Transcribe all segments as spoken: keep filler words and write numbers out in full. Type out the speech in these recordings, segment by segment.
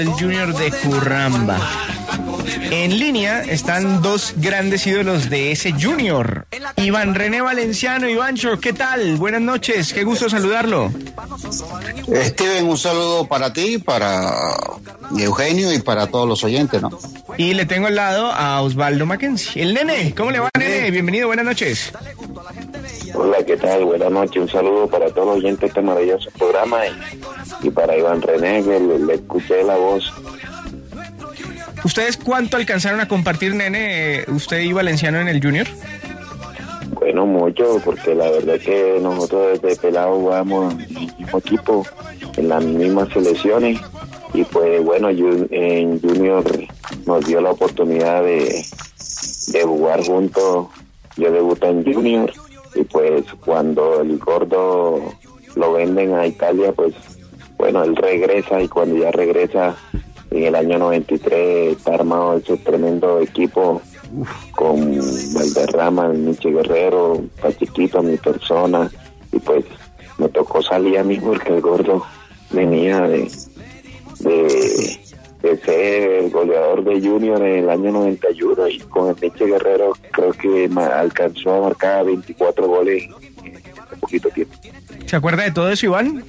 El Junior de Curramba. En línea están dos grandes ídolos de ese Junior. Iván René Valenciano. Ivancho, ¿qué tal? Buenas noches, qué gusto saludarlo. Steven, un saludo para ti, para Eugenio y para todos los oyentes, ¿no? Y le tengo al lado a Osvaldo Mackenzie. El nene, ¿cómo le va, nene? Bienvenido, buenas noches. Hola, ¿qué tal? Buenas noches, un saludo para todos los oyentes de este maravilloso programa y, y para Iván René, que le, le escuché la voz. ¿Ustedes cuánto alcanzaron a compartir, nene, usted y Valenciano en el Junior? Bueno, mucho, porque la verdad es que nosotros desde pelado jugamos en el mismo equipo, en las mismas selecciones, y pues bueno, en Junior nos dio la oportunidad de, de jugar juntos. Yo debuté en Junior, y pues cuando el gordo lo venden a Italia, pues bueno, él regresa, y cuando ya regresa en el año noventa y tres está armado ese tremendo equipo. Uf, con Valderrama, Nietzsche Guerrero, Pachiquito, mi persona, y pues me tocó salir a mí porque el gordo venía de, de, de ser el goleador de Junior en el año noventa y uno, y con el Nietzsche Guerrero creo que alcanzó a marcar veinticuatro goles en poquito tiempo. ¿Se acuerda de todo eso, Iván?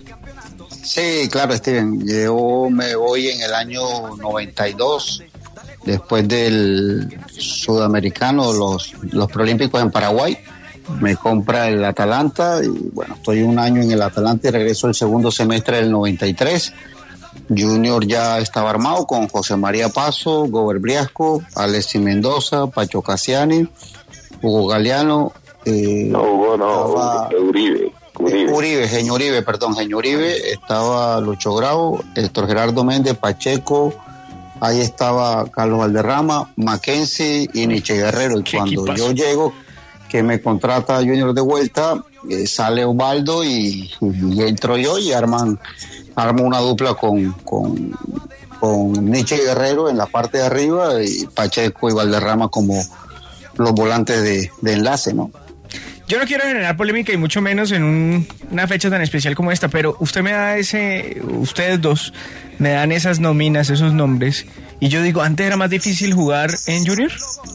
Sí, claro, Steven. Yo me voy en el año noventa y dos, después del sudamericano, los, los preolímpicos en Paraguay. Me compra el Atalanta y bueno, estoy un año en el Atalanta y regreso el segundo semestre del noventa y tres. Junior ya estaba armado con José María Paso, Gober Briasco, Alexis Mendoza, Pacho Cassiani, Hugo Galeano. Eh, no, Hugo no, estaba... Uribe. Uribe. Uribe, Genio Uribe, perdón, Genio Uribe, estaba Lucho Grau, Héctor Gerardo Méndez, Pacheco, ahí estaba Carlos Valderrama, Mackenzie y Nietzsche Guerrero. Y cuando equipazo. Yo llego, que me contrata Junior de vuelta, eh, sale Osvaldo y, y entro yo y arman, armo una dupla con, con, con Nietzsche Guerrero en la parte de arriba y Pacheco y Valderrama como los volantes de, de enlace, ¿no? Yo no quiero generar polémica y mucho menos en un, una fecha tan especial como esta, pero usted me da ese, ustedes dos me dan esas nóminas, esos nombres, y yo digo, ¿antes era más difícil jugar en Junior?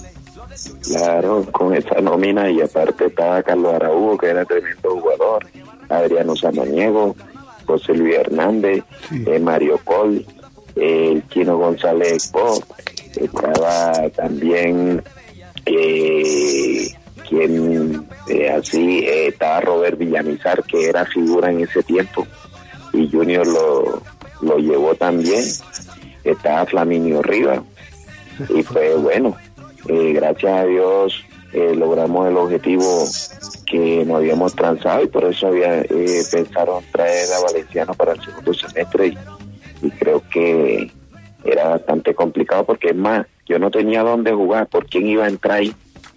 Claro, con esa nómina, y aparte estaba Carlos Araújo, que era tremendo jugador, Adriano Samaniego, José Luis Hernández, sí. eh, Mario Col, eh, el Chino González Pop, estaba también... Eh, quien eh, así eh, estaba Robert Villamizar, que era figura en ese tiempo, y Junior lo, lo llevó también. Estaba Flaminio Rivas, y pues bueno, eh, gracias a Dios eh, logramos el objetivo que nos habíamos trazado, y por eso había eh, pensaron traer a Valenciano para el segundo semestre, y, y creo que era bastante complicado, porque es más, yo no tenía dónde jugar, ¿por quién iba a entrar ahí?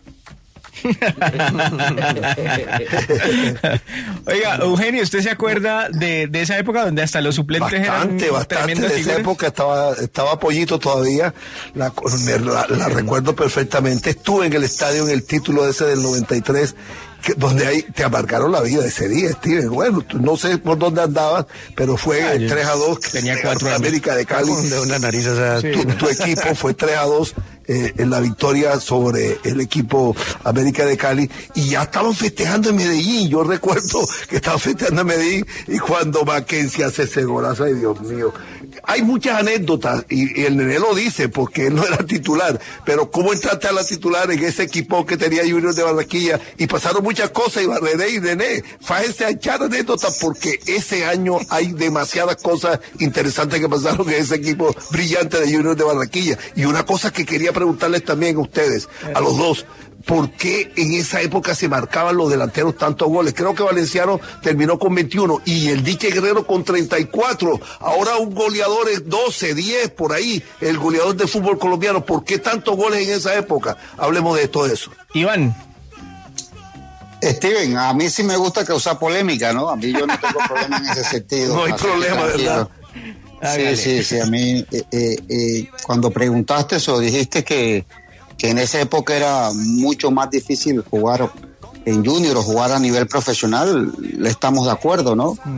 Oiga, Eugenio, ¿usted se acuerda de, de esa época donde hasta los suplentes bastante, eran bastante de esa época? Estaba estaba Pollito todavía, la, la, la recuerdo perfectamente. Estuve en el estadio en el título ese del noventa y tres, que, donde ahí te amargaron la vida ese día, Steven. Bueno, no sé por dónde andabas, pero fue ah, tres a dos que tenía cuatro años. América de Cali. De una nariz, o sea, sí. tu, tu equipo fue tres a dos. Eh, en la victoria sobre el equipo América de Cali, y ya estaban festejando en Medellín. Yo recuerdo que estaban festejando en Medellín, y cuando Mackenzie hace ese golazo, ay Dios mío, hay muchas anécdotas, y, y el nene lo dice porque él no era titular, pero cómo entraste a la titular en ese equipo que tenía Junior de Barranquilla, y pasaron muchas cosas, y René y René, fájense a echar anécdotas, porque ese año hay demasiadas cosas interesantes que pasaron en ese equipo brillante de Junior de Barranquilla. Y una cosa que quería preguntarles también a ustedes, a los dos, ¿por qué en esa época se marcaban los delanteros tantos goles? Creo que Valenciano terminó con veintiuno y el Nietzsche Guerrero con treinta y cuatro. Ahora un goleador es doce, diez, por ahí, el goleador de fútbol colombiano. ¿Por qué tantos goles en esa época? Hablemos de todo eso. Iván. Steven, a mí sí me gusta causar polémica, ¿no? A mí yo no tengo problema en ese sentido. No hay problema, ¿verdad? Sí, sí, sí, a mí, eh, eh, eh, cuando preguntaste eso, dijiste que, que en esa época era mucho más difícil jugar en Junior o jugar a nivel profesional, le estamos de acuerdo, ¿no? Mm.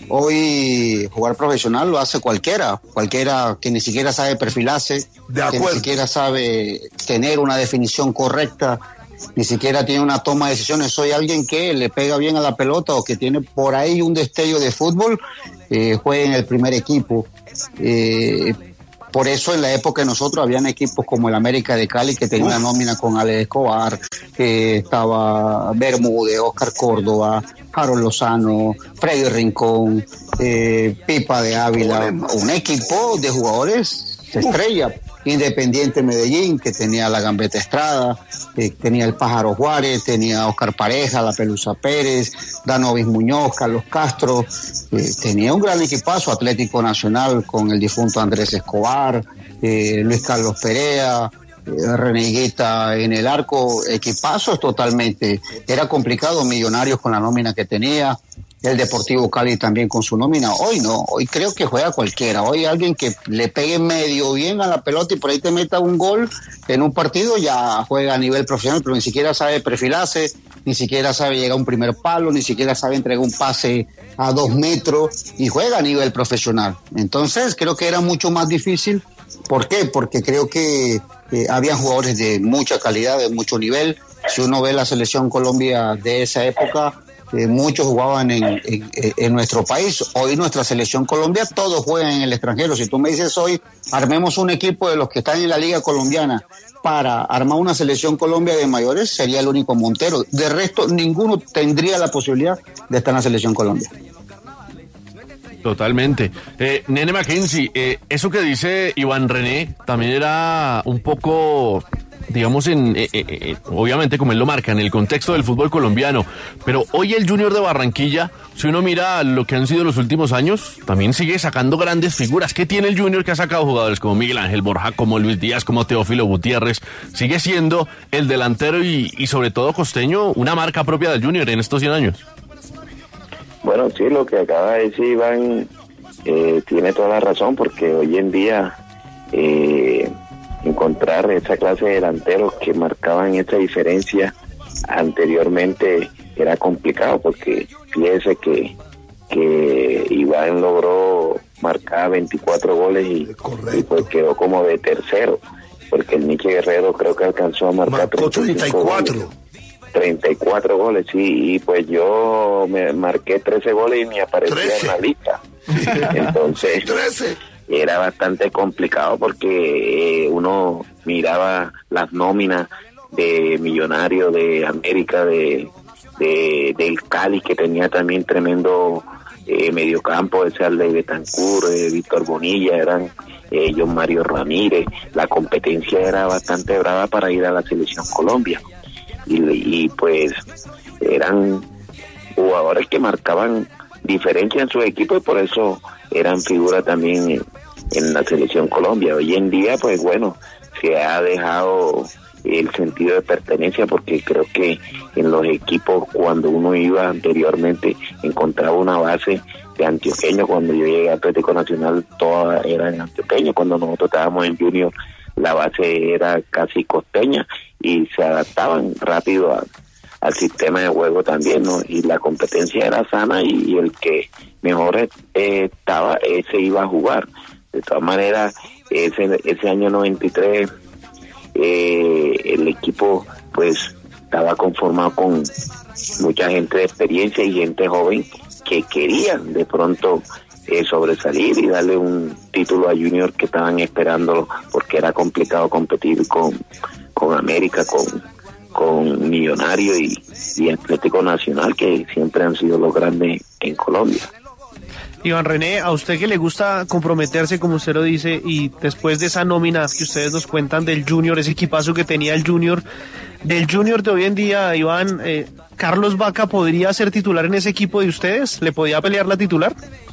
hoy jugar profesional lo hace cualquiera, cualquiera que ni siquiera sabe perfilarse, que ni siquiera sabe tener una definición correcta, ni siquiera tiene una toma de decisiones. Soy alguien que le pega bien a la pelota o que tiene por ahí un destello de fútbol, eh, juega en el primer equipo. Eh, por eso en la época de nosotros habían equipos como el América de Cali que tenía una nómina con Alex Escobar, que estaba Bermúdez, Oscar Córdoba, Harold Lozano, Freddy Rincón, eh, Pipa de Ávila, un equipo de jugadores estrella. Independiente Medellín, que tenía la Gambetta Estrada, eh, tenía el Pájaro Juárez, tenía Oscar Pareja, la Pelusa Pérez, Danovis Muñoz, Carlos Castro, eh, tenía un gran equipazo. Atlético Nacional con el difunto Andrés Escobar, eh, Luis Carlos Perea, eh, Reneguita en el arco, equipazos totalmente. Era complicado, Millonarios con la nómina que tenía, el Deportivo Cali también con su nómina. Hoy no, hoy creo que juega cualquiera. Hoy alguien que le pegue medio bien a la pelota y por ahí te meta un gol en un partido ya juega a nivel profesional, pero ni siquiera sabe perfilarse, ni siquiera sabe llegar a un primer palo, ni siquiera sabe entregar un pase a dos metros y juega a nivel profesional. Entonces creo que era mucho más difícil. ¿Por qué? Porque creo que eh, había jugadores de mucha calidad, de mucho nivel. Si uno ve la selección Colombia de esa época, Eh, muchos jugaban en, en, en nuestro país. Hoy nuestra selección Colombia, todos juegan en el extranjero. Si tú me dices hoy, armemos un equipo de los que están en la Liga Colombiana para armar una selección Colombia de mayores, sería el único Montero. De resto, ninguno tendría la posibilidad de estar en la selección Colombia. Totalmente. Eh, Nene Mackenzie, eh, eso que dice Iván René también era un poco, digamos, en eh, eh, obviamente como él lo marca, en el contexto del fútbol colombiano, pero hoy el Junior de Barranquilla, si uno mira lo que han sido los últimos años, también sigue sacando grandes figuras. ¿Qué tiene el Junior que ha sacado jugadores como Miguel Ángel Borja, como Luis Díaz, como Teófilo Gutiérrez? Sigue siendo el delantero y, y sobre todo costeño, una marca propia del Junior en estos cien años. Bueno, sí, lo que acaba de decir Iván eh, tiene toda la razón, porque hoy en día eh, encontrar esa clase de delanteros que marcaban esa diferencia anteriormente era complicado, porque fíjese que, que Iván logró marcar veinticuatro goles y, y pues quedó como de tercero, porque el Miche Guerrero creo que alcanzó a marcar treinta y cuatro goles. treinta y cuatro goles, sí, y pues yo me marqué trece goles y me aparecía trece en la lista. Entonces, trece era bastante complicado porque eh, uno miraba las nóminas de Millonarios, de América, de, de del Cali, que tenía también tremendo eh, mediocampo, ese Arley Betancourt, eh, Víctor Bonilla, eran eh, John Mario Ramírez. La competencia era bastante brava para ir a la selección Colombia. Y, y pues eran jugadores que marcaban diferencia en su equipo y por eso eran figuras también en, en la selección Colombia. Hoy en día, pues bueno, se ha dejado el sentido de pertenencia, porque creo que en los equipos, cuando uno iba anteriormente, encontraba una base de antioqueños. Cuando yo llegué a Atlético Nacional, todas eran antioqueños. Cuando nosotros estábamos en Junior, la base era casi costeña y se adaptaban rápido a, al sistema de juego también, ¿no? Y la competencia era sana y, y el que mejor eh, estaba, ese iba a jugar. De todas maneras, ese, ese año noventa y tres, eh, el equipo pues estaba conformado con mucha gente de experiencia y gente joven que querían de pronto Eh, sobresalir y darle un título a Junior, que estaban esperándolo, porque era complicado competir con, con América, con, con Millonario y, y Atlético Nacional, que siempre han sido los grandes en Colombia. Iván René, a usted que le gusta comprometerse, como usted lo dice, y después de esa nómina que ustedes nos cuentan del Junior, ese equipazo que tenía el Junior, del Junior de hoy en día, Iván, eh, ¿Carlos Vaca podría ser titular en ese equipo de ustedes? ¿Le podía pelear la titular?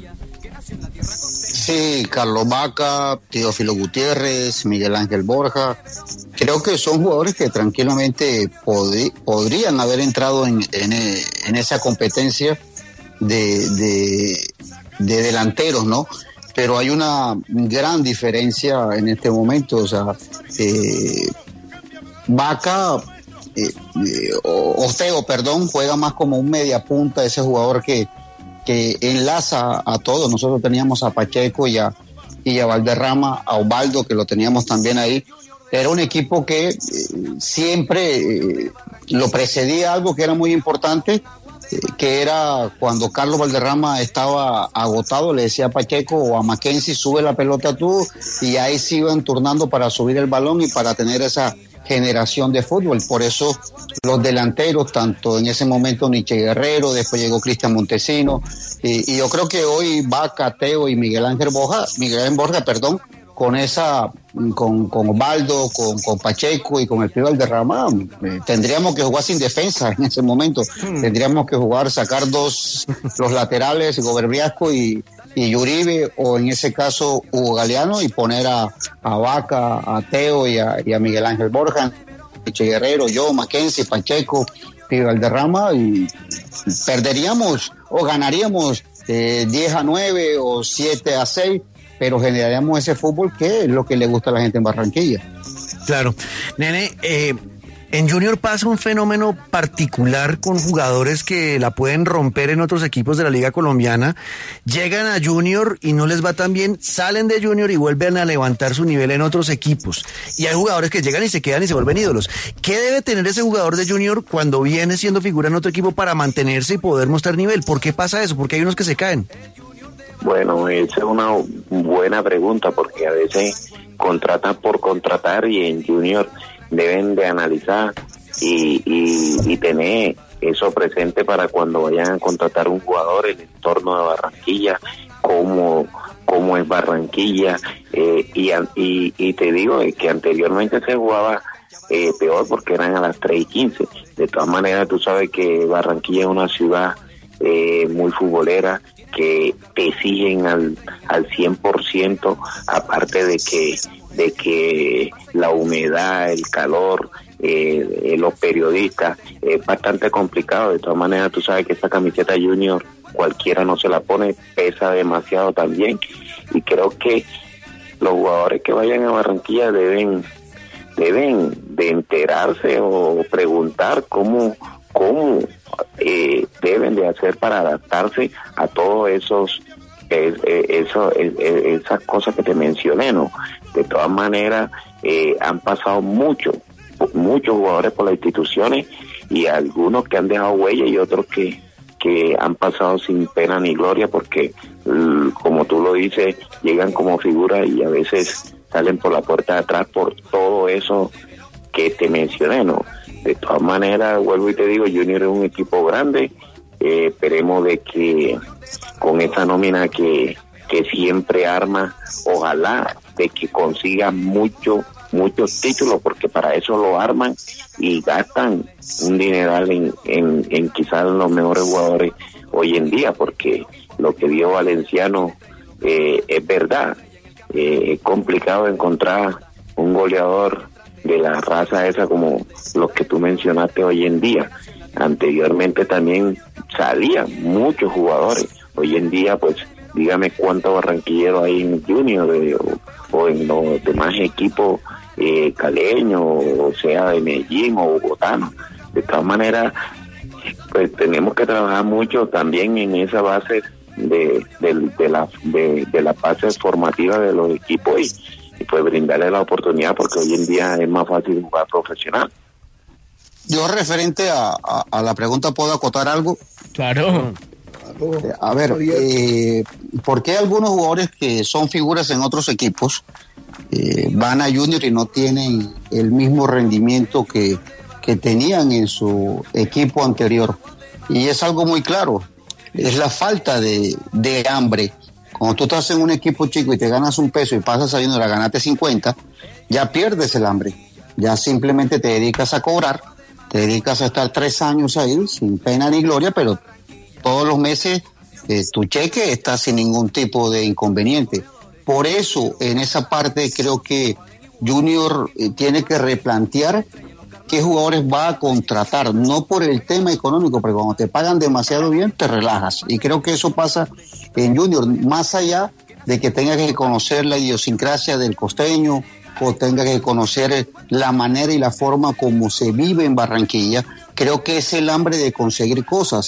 Sí, Carlos Vaca, Teófilo Gutiérrez, Miguel Ángel Borja, creo que son jugadores que tranquilamente pod- podrían haber entrado en, en, en esa competencia de, de, de delanteros, ¿no? Pero hay una gran diferencia en este momento, o sea, eh, Vaca, eh, eh, Osteo, perdón, juega más como un media punta, ese jugador que que enlaza a todos. Nosotros teníamos a Pacheco y a, y a Valderrama, a Osvaldo, que lo teníamos también ahí. Era un equipo que eh, siempre eh, lo precedía algo que era muy importante, eh, que era cuando Carlos Valderrama estaba agotado, le decía a Pacheco o a Mackenzie, sube la pelota tú, y ahí se iban turnando para subir el balón y para tener esa generación de fútbol. Por eso los delanteros, tanto en ese momento Nietzsche Guerrero, después llegó Cristian Montesino, y, y yo creo que hoy Vaca, Teo y Miguel Ángel Borja, Miguel Ángel Borja, perdón, con esa, con, con Osvaldo, con, con Pacheco y con el Pío Valderrama, eh, tendríamos que jugar sin defensa en ese momento. Hmm. Tendríamos que jugar, sacar dos, los laterales, Goberbriasco y, y Uribe, o en ese caso Hugo Galeano, y poner a, a Vaca, a Teo y a, y a Miguel Ángel Borja, Che Guerrero, yo, Mackenzie, Pacheco, Pío Valderrama, y perderíamos o ganaríamos eh, diez a nueve o siete a seis, pero generaríamos ese fútbol que es lo que le gusta a la gente en Barranquilla. Claro. Nene, eh, en Junior pasa un fenómeno particular con jugadores que la pueden romper en otros equipos de la Liga Colombiana, llegan a Junior y no les va tan bien, salen de Junior y vuelven a levantar su nivel en otros equipos. Y hay jugadores que llegan y se quedan y se vuelven ídolos. ¿Qué debe tener ese jugador de Junior cuando viene siendo figura en otro equipo para mantenerse y poder mostrar nivel? ¿Por qué pasa eso? ¿Por qué hay unos que se caen? Bueno, esa es una buena pregunta, porque a veces contratan por contratar, y en Junior deben de analizar y, y, y tener eso presente para cuando vayan a contratar un jugador, el entorno de Barranquilla, cómo, cómo es Barranquilla, eh, y, y, y te digo que anteriormente se jugaba eh, peor porque eran a las tres y quince. De todas maneras, tú sabes que Barranquilla es una ciudad eh, muy futbolera, que te exigen al al cien por ciento, aparte de que de que la humedad, el calor, eh, eh, los periodistas, es eh, bastante complicado. De todas maneras, tú sabes que esta camiseta Junior cualquiera no se la pone, pesa demasiado también, y creo que los jugadores que vayan a Barranquilla deben deben de enterarse o preguntar cómo cómo eh, deben de hacer para adaptarse a todos esos eh, eh, eso, eh, eh, esas cosas que te mencioné, ¿no? De todas maneras, eh, han pasado muchos muchos jugadores por las instituciones, y algunos que han dejado huella y otros que que han pasado sin pena ni gloria, porque como tú lo dices, llegan como figuras y a veces salen por la puerta de atrás por todo eso que te mencioné, ¿no? De todas maneras, vuelvo y te digo, Junior es un equipo grande, eh, esperemos de que con esta nómina que, que siempre arma, ojalá de que consiga mucho, muchos títulos, porque para eso lo arman y gastan un dineral en, en, en quizás los mejores jugadores hoy en día, porque lo que dio Valenciano eh, es verdad, eh, es complicado encontrar un goleador de la raza esa como los que tú mencionaste hoy en día. Anteriormente también salían muchos jugadores, hoy en día pues dígame cuántos barranquilleros hay en Junior eh, o, o en los demás equipos eh, caleños, o sea de Medellín o bogotanos. De todas maneras, pues tenemos que trabajar mucho también en esa base de, de, de la de, de la base formativa de los equipos, y y pues brindarle la oportunidad, porque hoy en día es más fácil jugar profesional. Yo referente a, a, a la pregunta, ¿puedo acotar algo? Claro. Eh, a ver, eh, ¿por qué algunos jugadores que son figuras en otros equipos eh, van a Junior y no tienen el mismo rendimiento que, que tenían en su equipo anterior? Y es algo muy claro, es la falta de, de hambre. Cuando tú estás en un equipo chico y te ganas un peso y pasas a Junior a ganarte cincuenta, ya pierdes el hambre. Ya simplemente te dedicas a cobrar, te dedicas a estar tres años ahí sin pena ni gloria, pero todos los meses eh, tu cheque está sin ningún tipo de inconveniente. Por eso, en esa parte creo que Junior eh, tiene que replantear qué jugadores va a contratar, no por el tema económico, porque cuando te pagan demasiado bien te relajas, y creo que eso pasa en Junior, más allá de que tenga que conocer la idiosincrasia del costeño o tenga que conocer la manera y la forma como se vive en Barranquilla. Creo que es el hambre de conseguir cosas,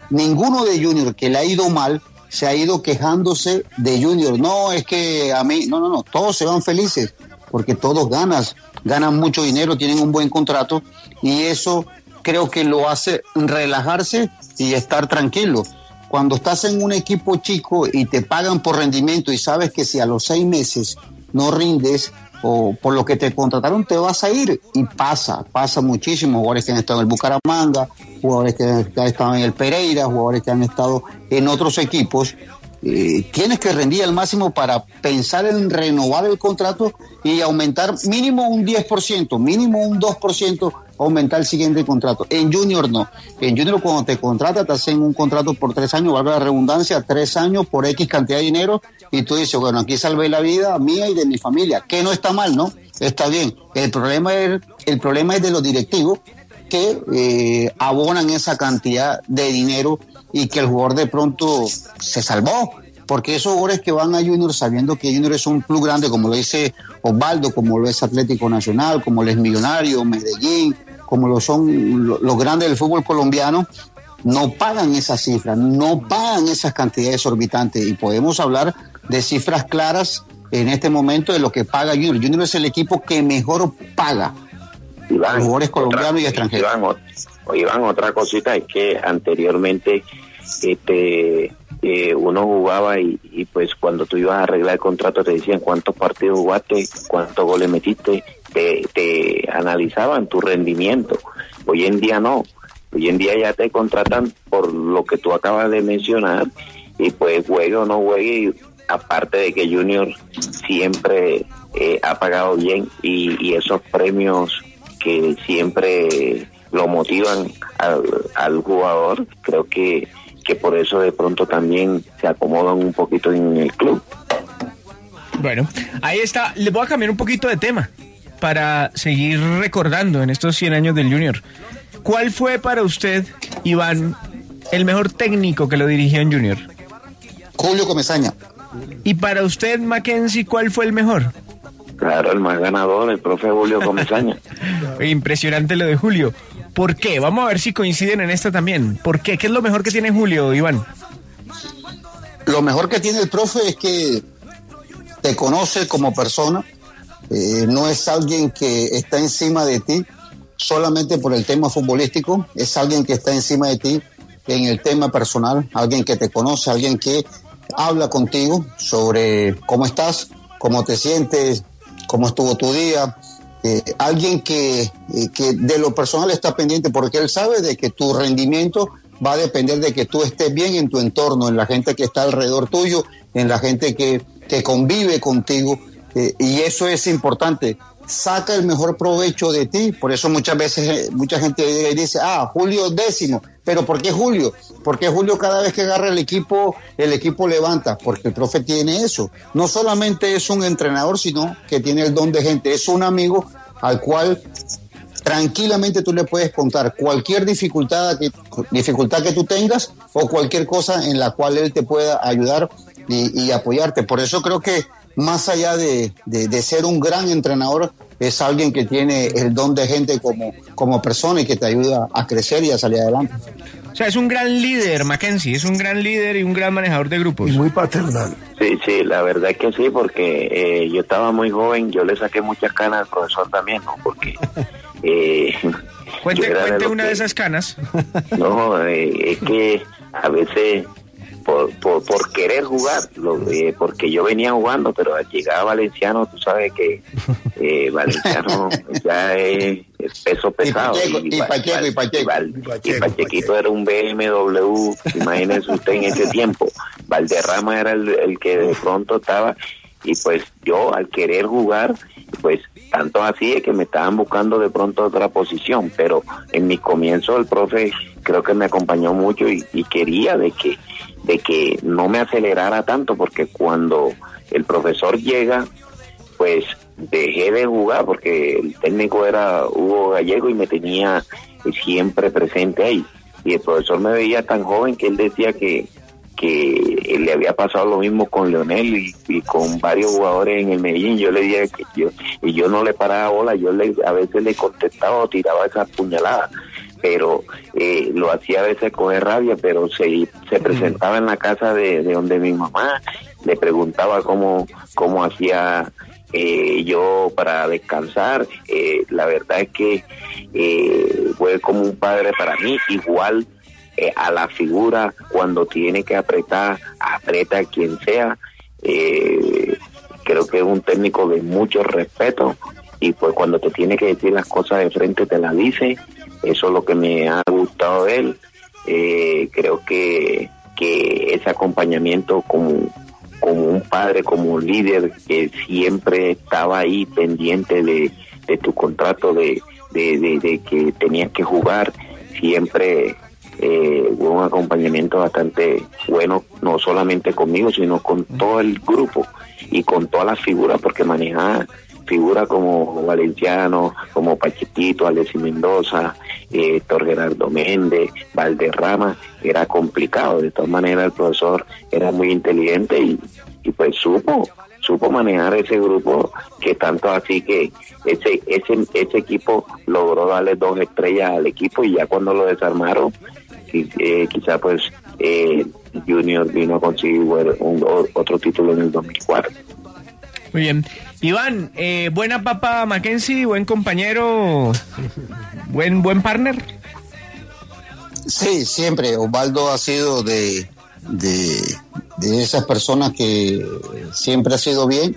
ninguno de Junior que le ha ido mal se ha ido quejándose de Junior. No, es que a mí, no, no, no, todos se van felices porque todos ganan, ganan mucho dinero, tienen un buen contrato y eso creo que lo hace relajarse y estar tranquilo. Cuando estás en un equipo chico y te pagan por rendimiento y sabes que si a los seis meses no rindes o por lo que te contrataron te vas a ir, y pasa, pasa muchísimo, jugadores que han estado en el Bucaramanga, jugadores que han estado en el Pereira, jugadores que han estado en otros equipos, eh, tienes que rendir al máximo para pensar en renovar el contrato y aumentar mínimo un diez por ciento, mínimo un dos por ciento, aumentar el siguiente contrato. En Junior no, en Junior cuando te contratas te hacen un contrato por tres años, valga la redundancia, tres años por X cantidad de dinero, y tú dices, bueno, aquí salvé la vida mía y de mi familia, que no está mal, ¿no? Está bien. El problema es, el problema es de los directivos que eh, abonan esa cantidad de dinero y que el jugador de pronto se salvó, porque esos jugadores que van a Junior sabiendo que Junior es un club grande, como lo dice Osvaldo, como lo es Atlético Nacional, como lo es Millonario, Medellín, como lo son los grandes del fútbol colombiano, no pagan esas cifras, no pagan esas cantidades exorbitantes, y podemos hablar de cifras claras en este momento de lo que paga Junior. Junior es el equipo que mejor paga Iván, a los jugadores colombianos otra, y extranjeros. Iván, Iván, otra cosita es que anteriormente este eh, uno jugaba y, y pues cuando tú ibas a arreglar el contrato te decían cuántos partidos jugaste, cuántos goles metiste, te, te analizaban tu rendimiento. Hoy en día no, hoy en día ya te contratan por lo que tú acabas de mencionar, y pues juegue o no juegue, aparte de que Junior siempre eh, ha pagado bien, y, y esos premios que siempre lo motivan al, al jugador, creo que, que por eso de pronto también se acomodan un poquito en el club. Bueno, ahí está. Les voy a cambiar un poquito de tema para seguir recordando en estos cien años del Junior. ¿Cuál fue para usted, Iván, el mejor técnico que lo dirigió en Junior? Julio Comesaña. Y para usted, Mackenzie, ¿cuál fue el mejor? Claro, el más ganador, el profe Julio Comesaña. Impresionante lo de Julio. ¿Por qué? Vamos a ver si coinciden en esta también. ¿Por qué? ¿Qué es lo mejor que tiene Julio, Iván? Lo mejor que tiene el profe es que te conoce como persona, eh, no es alguien que está encima de ti solamente por el tema futbolístico, es alguien que está encima de ti en el tema personal, alguien que te conoce, alguien que habla contigo sobre cómo estás, cómo te sientes, cómo estuvo tu día, eh, alguien que, eh, que de lo personal está pendiente, porque él sabe de que tu rendimiento va a depender de que tú estés bien en tu entorno, en la gente que está alrededor tuyo, en la gente que, que convive contigo, eh, y eso es importante. Saca el mejor provecho de ti, por eso muchas veces mucha gente dice, ah, Julio décimo, pero ¿por qué Julio? Porque Julio cada vez que agarra el equipo, el equipo levanta, porque el profe tiene eso. No solamente es un entrenador, sino que tiene el don de gente, es un amigo al cual tranquilamente tú le puedes contar cualquier dificultad que, dificultad que tú tengas o cualquier cosa en la cual él te pueda ayudar y, y apoyarte. Por eso creo que más allá de, de, de ser un gran entrenador, es alguien que tiene el don de gente como, como persona y que te ayuda a crecer y a salir adelante. O sea, es un gran líder, Mackenzie, es un gran líder y un gran manejador de grupos. Y muy paternal. Sí, sí, la verdad es que sí, porque eh, yo estaba muy joven, yo le saqué muchas canas al profesor también, ¿no? Porque... Eh, cuente cuente de una que, de esas canas. No, eh, es que a veces por, por, por querer jugar, lo, eh, porque yo venía jugando, pero al llegar a Valenciano, tú sabes que eh, Valenciano ya es, es peso pesado. Y Pacheco, y, y Pacheco, y Pacheco. Y, Val, y, Pacheco, y Pachequito era un B M W, imagínense usted en ese tiempo. Valderrama era el, el que de pronto estaba, y pues yo al querer jugar, pues tanto así es que me estaban buscando de pronto otra posición, pero en mi comienzo el profe creo que me acompañó mucho y, y quería de que de que no me acelerara tanto, porque cuando el profesor llega, pues dejé de jugar porque el técnico era Hugo Gallego y me tenía siempre presente ahí, y el profesor me veía tan joven que él decía que que le había pasado lo mismo con Leonel y, y con varios jugadores en el Medellín. Yo le dije que yo, y yo no le paraba bola, yo le, a veces le contestaba o tiraba esas puñaladas, pero eh, lo hacía a veces coger rabia, pero se, se presentaba en la casa de, de donde mi mamá, le preguntaba cómo, cómo hacía eh, yo para descansar. Eh, la verdad es que eh, fue como un padre para mí, igual eh, a la figura, cuando tiene que apretar, aprieta a quien sea. Eh, creo que es un técnico de mucho respeto, y pues cuando te tiene que decir las cosas de frente te las dice. Eso es lo que me ha gustado de él. Eh, creo que, que ese acompañamiento como, como un padre, como un líder que siempre estaba ahí pendiente de, de tu contrato, de, de, de, de que tenías que jugar, siempre eh, hubo un acompañamiento bastante bueno, no solamente conmigo, sino con todo el grupo y con todas las figuras, porque manejaba figuras como Valenciano, como Pachequito, Alexis Mendoza, eh, Héctor Gerardo Méndez, Valderrama. Era complicado. De todas maneras, el profesor era muy inteligente y, y pues supo supo manejar ese grupo, que tanto así que ese ese ese equipo logró darle dos estrellas al equipo, y ya cuando lo desarmaron, eh, quizá pues eh, Junior vino a conseguir un, otro título en el dos mil cuatro. Muy bien. Iván, eh, buena papa Mackenzie, buen compañero, buen buen partner. Sí, siempre. Osvaldo ha sido de, de, de esas personas que siempre ha sido bien,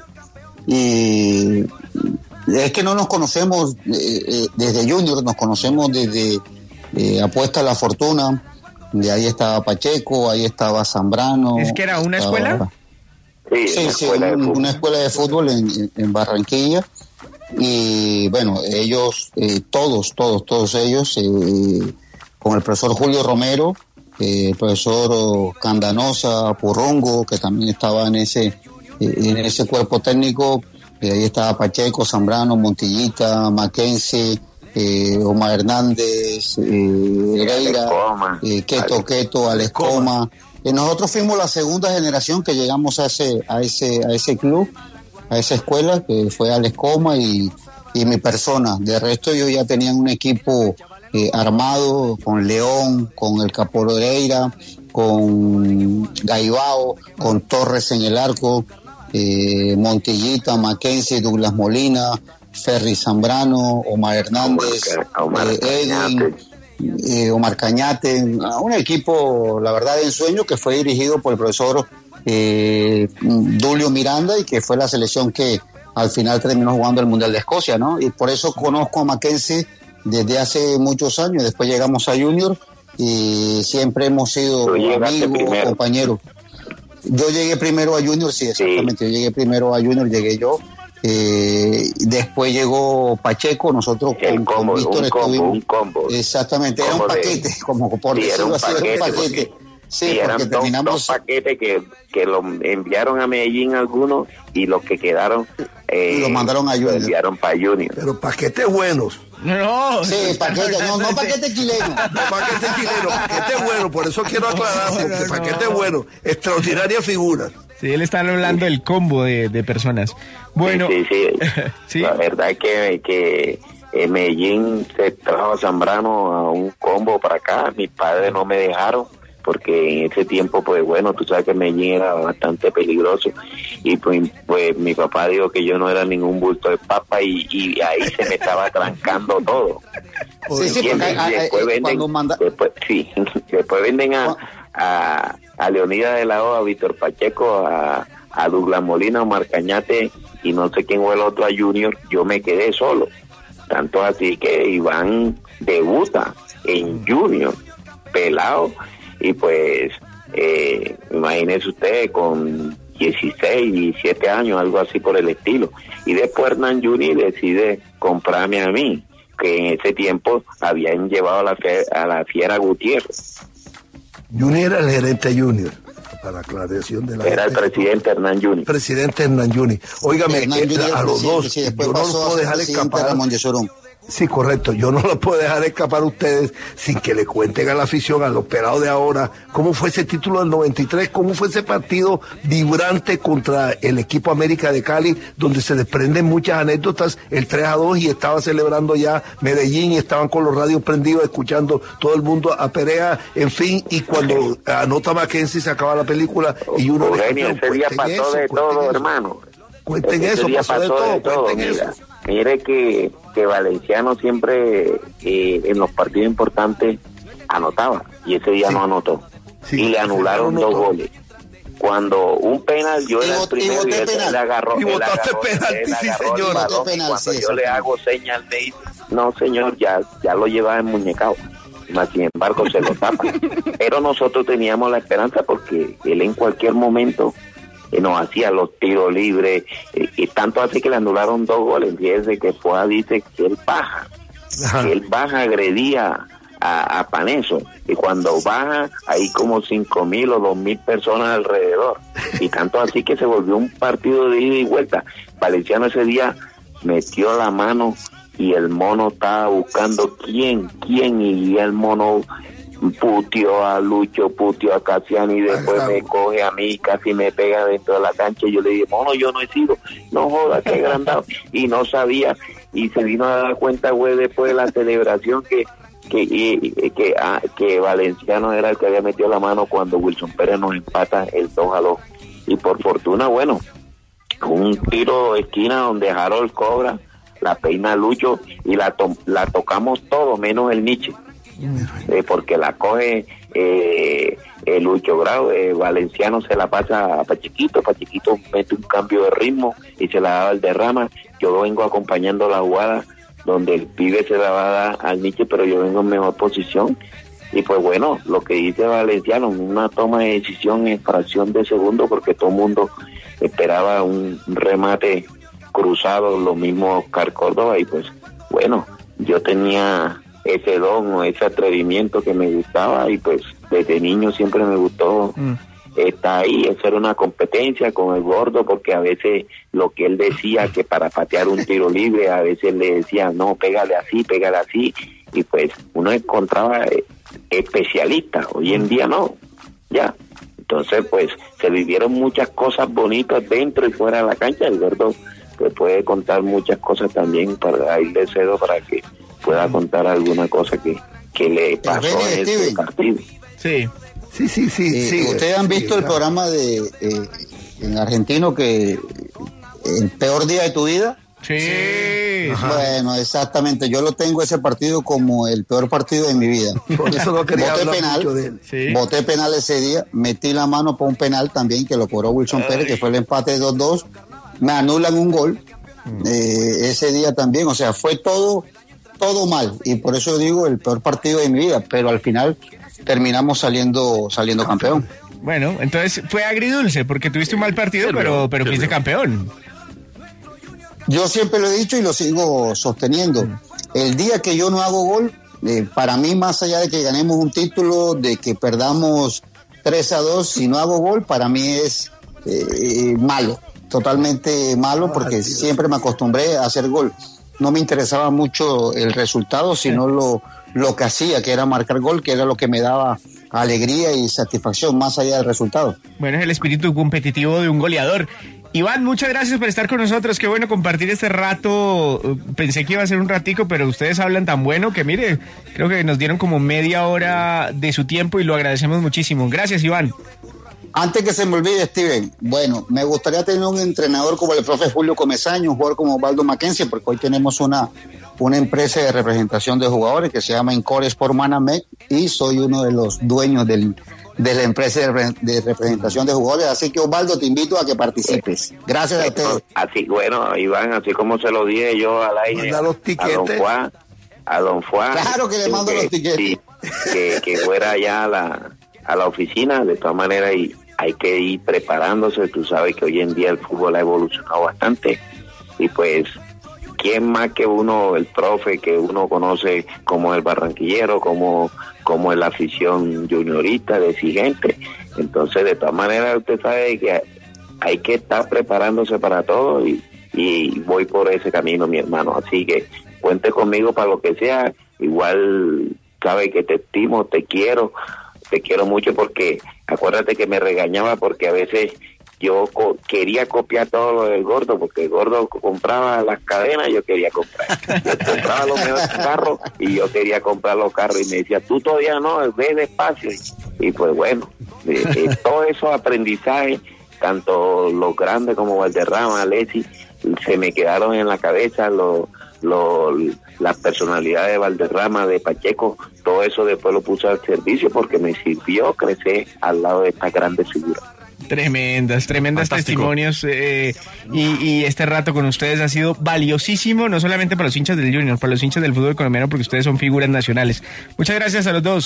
y es que no nos conocemos eh, eh, desde Junior, nos conocemos desde eh, Apuesta a la Fortuna. De ahí estaba Pacheco, ahí estaba Zambrano. ¿Es que era una estaba, escuela? Sí, sí, sí escuela un, una escuela de fútbol en, en Barranquilla. Y bueno, ellos, eh, todos, todos, todos ellos, eh, con el profesor Julio Romero, eh, el profesor Candanosa, Purrongo, que también estaba en ese, eh, en ese cuerpo técnico. Eh, ahí estaba Pacheco, Zambrano, Montillita, Mackenzie, eh, Omar Hernández, eh, Hereira, eh, Keto Keto, Alex Coma. Eh, nosotros fuimos la segunda generación que llegamos a ese, a ese, a ese club, a esa escuela, que fue Alex Coma y, y mi persona. De resto, ellos ya tenían un equipo eh, armado con León, con el Capo Hereira, con Gaibao, con Torres en el arco, eh, Montillita, Mackenzie, Douglas Molina, Ferry Zambrano, Omar Hernández, Omar, Omar eh, Edwin, eh, Omar Cañate, un equipo, la verdad, de ensueño, que fue dirigido por el profesor eh, Dulio Miranda, y que fue la selección que al final terminó jugando el Mundial de Escocia, ¿no? Y por eso conozco a Mackenzie desde hace muchos años. Después llegamos a Junior y siempre hemos sido amigos, compañeros. Yo llegué primero a Junior, sí, exactamente, sí. Yo llegué primero a Junior, llegué yo. Eh, después llegó Pacheco, nosotros con, combo, con Víctor un estuvimos. combo, un combo. Exactamente, era un paquete, de, como por sí, decirlo así, era un paquete. Porque, sí, sí, porque eran terminamos. Dos, dos paquetes que, que lo enviaron a Medellín algunos, y los que quedaron eh, lo mandaron a Junior. Lo enviaron para Junior. Pero paquetes buenos. No, sí, paquete, no, no paquete chileno. No paquete chileno, paquete bueno, por eso quiero aclarar, porque no, no, paquete no. bueno, extraordinaria figura. Sí, él está hablando del combo de, de personas. Bueno, sí, sí, sí. ¿Sí? La verdad es que, que en Medellín se trajo a Zambrano a un combo para acá. Mis padres no me dejaron, porque en ese tiempo, pues bueno, tú sabes que Medellín era bastante peligroso, y pues, pues mi papá dijo que yo no era ningún bulto de papa, y, y ahí se me estaba trancando todo. Sí, sí, porque a, a, después venden, cuando manda... después, sí, después venden a, a, a Leonidas de la O, a Víctor Pacheco, a, a Douglas Molina, Omar Cañate, y no sé quién fue el otro, a Junior. Yo me quedé solo, tanto así que Iván debuta en Junior, pelado. Y pues, eh, imagínese usted, con dieciséis, diecisiete años, algo así por el estilo. Y después Hernán Juni decide comprarme a mí, que en ese tiempo habían llevado a la, fe, a la Fiera Gutiérrez. Juni era el gerente Junior, para aclaración de la Era el presidente Hernán Juni. Presidente Hernán Juni. Óigame, Hernán Juni a los dos, sí, después yo no pasó puedo dejar escapar. Sí, correcto. Yo no lo puedo dejar escapar a ustedes sin que le cuenten a la afición, a los pelados de ahora, cómo fue ese título del noventa y tres, cómo fue ese partido vibrante contra el equipo América de Cali, donde se desprenden muchas anécdotas, el tres a dos, y estaba celebrando ya Medellín, y estaban con los radios prendidos, escuchando todo el mundo a Perea, en fin, y cuando anota Mackenzie se acaba la película, y uno... Eugenio, ese día pasó de todo, hermano. Cuenten eso, pasó de todo, cuenten eso. Mire que, que Valenciano siempre eh, en los partidos importantes anotaba, y ese día sí. no anotó. Sí, y le anularon dos goles. Cuando un penal, yo era el primero y, y él le agarró. Y botaste penalti, sí, señor. Balón, penal, cuando sí, yo le hago señal, me dice, no, señor, ya, ya lo llevaba enmuñecado. Sin embargo, se lo tapa. Pero nosotros teníamos la esperanza porque él en cualquier momento eh, nos hacía los tiros libres, eh, y tanto así que le anularon dos goles. Fíjese que Poa dice que él baja, Ajá. que él baja, agredía a, a Paneso, y cuando baja hay como cinco mil o dos mil personas alrededor, y tanto así que se volvió un partido de ida y vuelta. Valenciano ese día metió la mano y el mono estaba buscando quién, quién, y el mono puteó a Lucho, puteó a Casiano, y después me coge a mí, casi me pega dentro de la cancha, y yo le dije, mono, yo no he sido, no joda, qué agrandado, y no sabía, y se vino a dar cuenta, güey, después de la celebración que que y, que, ah, que Valenciano era el que había metido la mano cuando Wilson Pérez nos empata el dos a dos, y por fortuna, bueno, un tiro de esquina donde Harold cobra, la peina Lucho, y la to- la tocamos todo menos el Nietzsche, eh, porque la coge eh, el Lucho Grau, eh, Valenciano se la pasa a Pachequito, Pachequito mete un cambio de ritmo y se la da al derrama. Yo vengo acompañando la jugada donde el pibe se la va a dar al Nietzsche, pero yo vengo en mejor posición, y pues bueno, lo que dice Valenciano, una toma de decisión en fracción de segundo, porque todo el mundo esperaba un remate cruzado, lo mismo Oscar Córdoba, y pues bueno, yo tenía ese don o ese atrevimiento que me gustaba, y pues desde niño siempre me gustó mm. estar ahí, hacer una competencia con el gordo, porque a veces lo que él decía que para patear un tiro libre, a veces le decía, no, pégale así, pégale así, y pues uno encontraba especialistas, hoy en día no, ya. Entonces pues se vivieron muchas cosas bonitas dentro y fuera de la cancha. El gordo pues puede contar muchas cosas también, para ahí le cedo para que pueda contar alguna cosa que, que le pasó en ese partido. Sí, sí, sí, sí. Eh, sí ¿Ustedes han visto sí, el programa de eh, en argentino que el peor día de tu vida? Sí. Bueno, exactamente. Yo lo tengo ese partido como el peor partido de mi vida. Por eso no quería Boté hablar penal, mucho de él. Sí. Boté penal ese día, metí la mano por un penal también que lo cobró Wilson Ay. Pérez, que fue el empate dos dos. Me anulan un gol eh, ese día también. O sea, fue todo, todo mal. Y por eso digo el peor partido de mi vida. Pero al final terminamos saliendo, saliendo campeón. Bueno, entonces fue agridulce porque tuviste un mal partido, pero, pero fuiste campeón. Yo siempre lo he dicho y lo sigo sosteniendo. El día que yo no hago gol, eh, para mí, más allá de que ganemos un título, de que perdamos tres a dos, si no hago gol, para mí es eh, malo, totalmente malo, porque siempre me acostumbré a hacer gol. No me interesaba mucho el resultado, sino lo, lo que hacía, que era marcar gol, que era lo que me daba alegría y satisfacción, más allá del resultado. Bueno, es el espíritu competitivo de un goleador. Iván, muchas gracias por estar con nosotros, qué bueno compartir este rato. Pensé que iba a ser un ratico, pero ustedes hablan tan bueno que mire, creo que nos dieron como media hora de su tiempo y lo agradecemos muchísimo. Gracias, Iván. Antes que se me olvide, Steven, bueno, me gustaría tener un entrenador como el profe Julio Comesaña, un jugador como Osvaldo Mackenzie, porque hoy tenemos una, una empresa de representación de jugadores que se llama Encore Sport Management, y soy uno de los dueños del de la empresa de, de representación de jugadores, así que Osvaldo, te invito a que participes. Gracias a ustedes. Así, bueno, Iván, así como se lo dije yo al aire a don Juan, a don Juan, claro que le mando que, los tiquetes, sí, que, que fuera allá a la, a la oficina, de todas maneras, y hay que ir preparándose. Tú sabes que hoy en día el fútbol ha evolucionado bastante, y pues quién más que uno, el profe que uno conoce como el barranquillero, como como es la afición juniorista, de exigente. Entonces, de todas maneras, usted sabe que hay que estar preparándose para todo, y, y voy por ese camino, mi hermano. Así que cuente conmigo para lo que sea, igual sabe que te estimo, te quiero, te quiero mucho porque acuérdate que me regañaba porque a veces yo co- quería copiar todo lo del Gordo, porque el Gordo compraba las cadenas, yo quería comprar. Yo compraba los mejores carros y yo quería comprar los carros y me decía, tú todavía no, ve despacio. Y, y pues bueno, de, de todos esos aprendizajes, tanto los grandes como Valderrama, Alexis, se me quedaron en la cabeza, los lo, las personalidades de Valderrama, de Pacheco, todo eso después lo puse al servicio porque me sirvió crecer al lado de estas grandes figuras. Tremendas, tremendas Fantástico. testimonios eh, y, y este rato con ustedes ha sido valiosísimo, no solamente para los hinchas del Junior, para los hinchas del fútbol colombiano, porque ustedes son figuras nacionales. Muchas gracias a los dos.